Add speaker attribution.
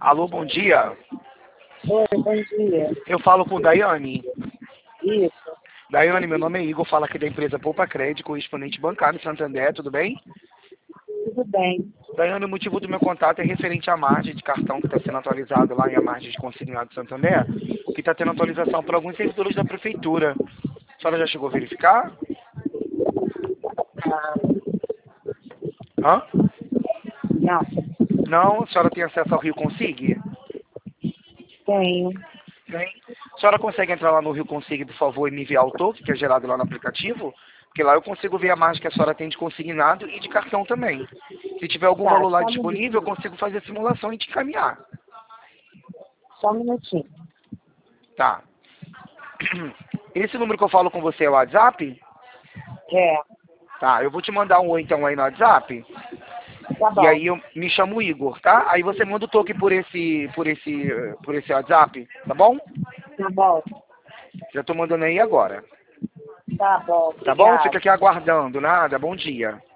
Speaker 1: Alô, bom dia.
Speaker 2: Oi, bom dia.
Speaker 1: Eu falo com Daiane.
Speaker 2: Isso,
Speaker 1: Daiane, meu nome é Igor, falo aqui da empresa Poupa Crédito, correspondente bancário Santander, tudo bem?
Speaker 2: tudo bem.
Speaker 1: Daiane, o motivo do meu contato é referente à margem de cartão que está sendo atualizado lá em a margem de consignado Santander, que está tendo atualização para alguns servidores da prefeitura. A senhora já chegou a verificar?
Speaker 2: Ah,
Speaker 1: Hã?
Speaker 2: não,
Speaker 1: Não? A senhora tem acesso ao Rio Consig?
Speaker 2: tenho.
Speaker 1: Tem. A senhora consegue entrar lá no Rio Consig, por favor, e me enviar o token que é gerado lá no aplicativo? Porque lá eu consigo ver a margem que a senhora tem de consignado e de cartão também. Se tiver algum
Speaker 2: Tá,
Speaker 1: valor lá
Speaker 2: só um
Speaker 1: disponível, eu
Speaker 2: minutinho.
Speaker 1: consigo fazer a simulação e te encaminhar.
Speaker 2: Só um minutinho.
Speaker 1: Tá. Esse número que eu falo com você é o WhatsApp?
Speaker 2: É,
Speaker 1: Tá, eu vou te mandar um oi então aí no WhatsApp.
Speaker 2: tá
Speaker 1: E
Speaker 2: bom.
Speaker 1: aí eu me chamo Igor, tá? Aí você manda o token por esse WhatsApp, tá bom?
Speaker 2: Tá bom.
Speaker 1: Já tô mandando aí agora.
Speaker 2: Tá bom,
Speaker 1: Tá bom? Fica
Speaker 2: obrigada.
Speaker 1: aqui aguardando, nada. Bom dia.